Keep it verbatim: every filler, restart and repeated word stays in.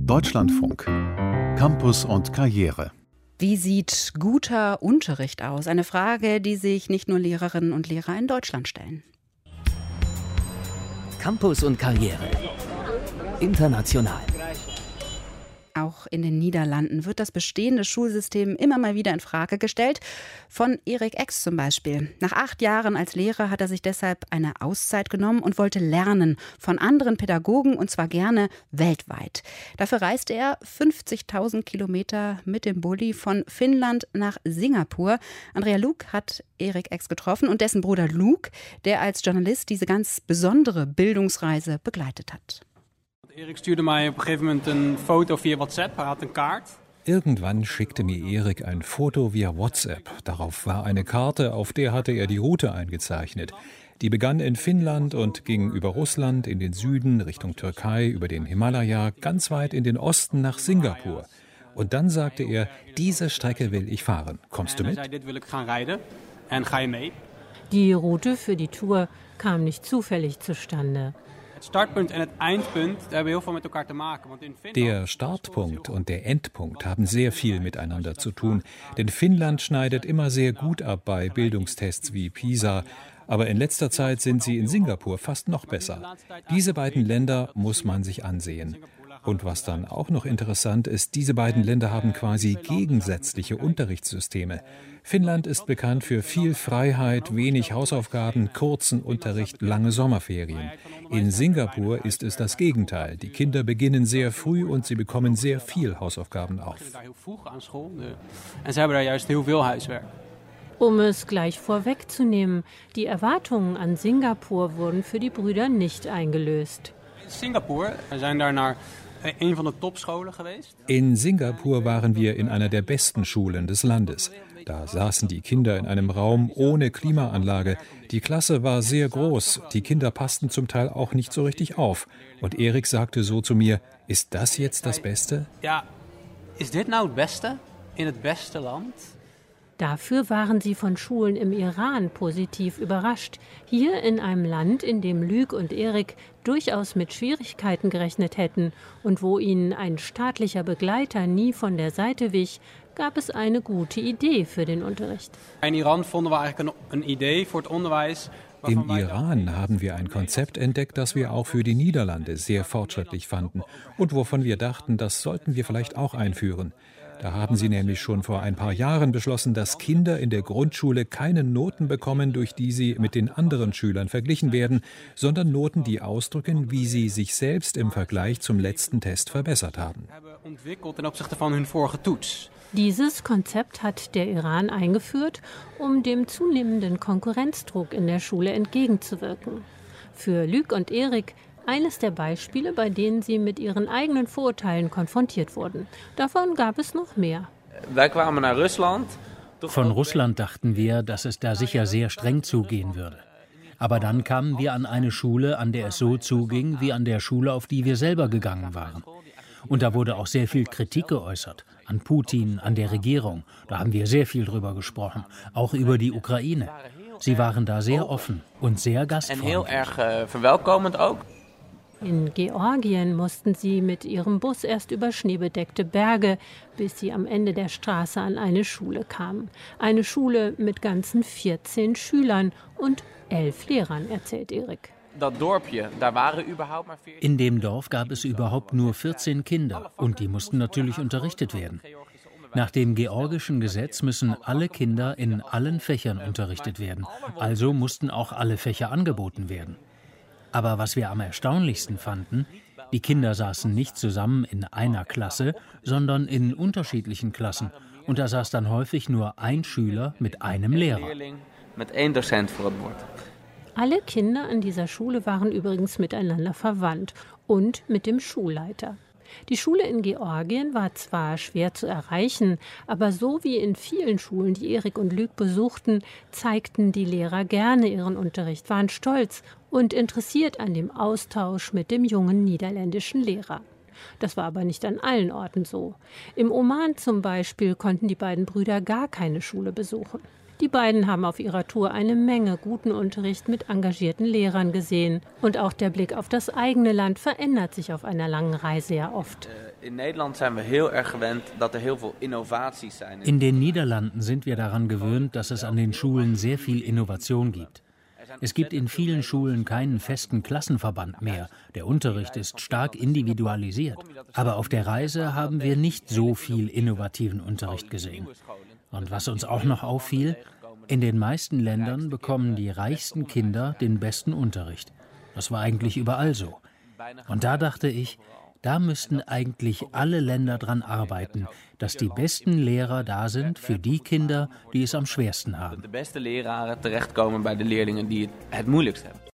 Deutschlandfunk. Campus und Karriere. Wie sieht guter Unterricht aus? Eine Frage, die sich nicht nur Lehrerinnen und Lehrer in Deutschland stellen. Campus und Karriere. International. Auch in den Niederlanden wird das bestehende Schulsystem immer mal wieder in Frage gestellt. Von Erik Ex zum Beispiel. Nach acht Jahren als Lehrer hat er sich deshalb eine Auszeit genommen und wollte lernen von anderen Pädagogen, und zwar gerne weltweit. Dafür reiste er fünfzigtausend Kilometer mit dem Bulli von Finnland nach Singapur. Andrea Luuk hat Erik Ex getroffen und dessen Bruder Luuk, der als Journalist diese ganz besondere Bildungsreise begleitet hat. Erik stuurde mij op een gegeven moment een foto via WhatsApp. Hij had een kaart. Irgendwann schickte mir Erik ein Foto via WhatsApp. Darauf war eine Karte, auf der hatte er die Route eingezeichnet. Die begann in Finnland und ging über Russland in den Süden, Richtung Türkei, über den Himalaya, ganz weit in den Osten nach Singapur. Und dann sagte er, diese Strecke will ich fahren. Kommst du mit? Die Route für die Tour kam nicht zufällig zustande. Der Startpunkt und der Endpunkt haben sehr viel miteinander zu tun, denn Finnland schneidet immer sehr gut ab bei Bildungstests wie PISA, aber in letzter Zeit sind sie in Singapur fast noch besser. Diese beiden Länder muss man sich ansehen. Und was dann auch noch interessant ist, diese beiden Länder haben quasi gegensätzliche Unterrichtssysteme. Finnland ist bekannt für viel Freiheit, wenig Hausaufgaben, kurzen Unterricht, lange Sommerferien. In Singapur ist es das Gegenteil. Die Kinder beginnen sehr früh und sie bekommen sehr viel Hausaufgaben auf. Um es gleich vorwegzunehmen, die Erwartungen an Singapur wurden für die Brüder nicht eingelöst. Singapur, wir sind da nach een van de topscholen geweest. In Singapur waren wir in einer der besten Schulen des Landes. Da saßen die Kinder in einem Raum ohne Klimaanlage. Die Klasse war sehr groß. Die Kinder passten zum Teil auch nicht so richtig auf. Und Erik sagte so zu mir, ist das jetzt das Beste? Ja, ist dit nou het Beste in het beste Land? Dafür waren sie von Schulen im Iran positiv überrascht. Hier in einem Land, in dem Luuk und Erik durchaus mit Schwierigkeiten gerechnet hätten und wo ihnen ein staatlicher Begleiter nie von der Seite wich, gab es eine gute Idee für den Unterricht. In Iran vonden wir eigentlich eine Idee für das Unterweis. Im Iran haben wir ein Konzept entdeckt, das wir auch für die Niederlande sehr fortschrittlich fanden und wovon wir dachten, das sollten wir vielleicht auch einführen. Da haben sie nämlich schon vor ein paar Jahren beschlossen, dass Kinder in der Grundschule keine Noten bekommen, durch die sie mit den anderen Schülern verglichen werden, sondern Noten, die ausdrücken, wie sie sich selbst im Vergleich zum letzten Test verbessert haben. Dieses Konzept hat der Iran eingeführt, um dem zunehmenden Konkurrenzdruck in der Schule entgegenzuwirken. Für Luuk und Erik eines der Beispiele, bei denen sie mit ihren eigenen Vorurteilen konfrontiert wurden. Davon gab es noch mehr. Von Russland dachten wir, dass es da sicher sehr streng zugehen würde. Aber dann kamen wir an eine Schule, an der es so zuging, wie an der Schule, auf die wir selber gegangen waren. Und da wurde auch sehr viel Kritik geäußert. An Putin, an der Regierung. Da haben wir sehr viel drüber gesprochen. Auch über die Ukraine. Sie waren da sehr offen und sehr gastfreundlich. In Georgien mussten sie mit ihrem Bus erst über schneebedeckte Berge, bis sie am Ende der Straße an eine Schule kamen. Eine Schule mit ganzen vierzehn Schülern und elf Lehrern, erzählt Erik. In dem Dorf gab es überhaupt nur vierzehn Kinder und die mussten natürlich unterrichtet werden. Nach dem georgischen Gesetz müssen alle Kinder in allen Fächern unterrichtet werden, also mussten auch alle Fächer angeboten werden. Aber was wir am erstaunlichsten fanden, die Kinder saßen nicht zusammen in einer Klasse, sondern in unterschiedlichen Klassen. Und da saß dann häufig nur ein Schüler mit einem Lehrer. Alle Kinder an dieser Schule waren übrigens miteinander verwandt und mit dem Schulleiter. Die Schule in Georgien war zwar schwer zu erreichen, aber so wie in vielen Schulen, die Erik und Luuk besuchten, zeigten die Lehrer gerne ihren Unterricht, waren stolz und interessiert an dem Austausch mit dem jungen niederländischen Lehrer. Das war aber nicht an allen Orten so. Im Oman zum Beispiel konnten die beiden Brüder gar keine Schule besuchen. Die beiden haben auf ihrer Tour eine Menge guten Unterricht mit engagierten Lehrern gesehen. Und auch der Blick auf das eigene Land verändert sich auf einer langen Reise ja oft. In Nederland zijn we heel erg gewend dat er heel veel innovaties zijn. In den Niederlanden sind wir daran gewöhnt, dass es an den Schulen sehr viel Innovation gibt. Es gibt in vielen Schulen keinen festen Klassenverband mehr. Der Unterricht ist stark individualisiert. Aber auf der Reise haben wir nicht so viel innovativen Unterricht gesehen. Und was uns auch noch auffiel, in den meisten Ländern bekommen die reichsten Kinder den besten Unterricht. Das war eigentlich überall so. Und da dachte ich, da müssten eigentlich alle Länder dran arbeiten, dass die besten Lehrer da sind für die Kinder, die es am schwersten haben. De beste leraren terechtkomen bij de leerlingen die het moeilijkst hebben.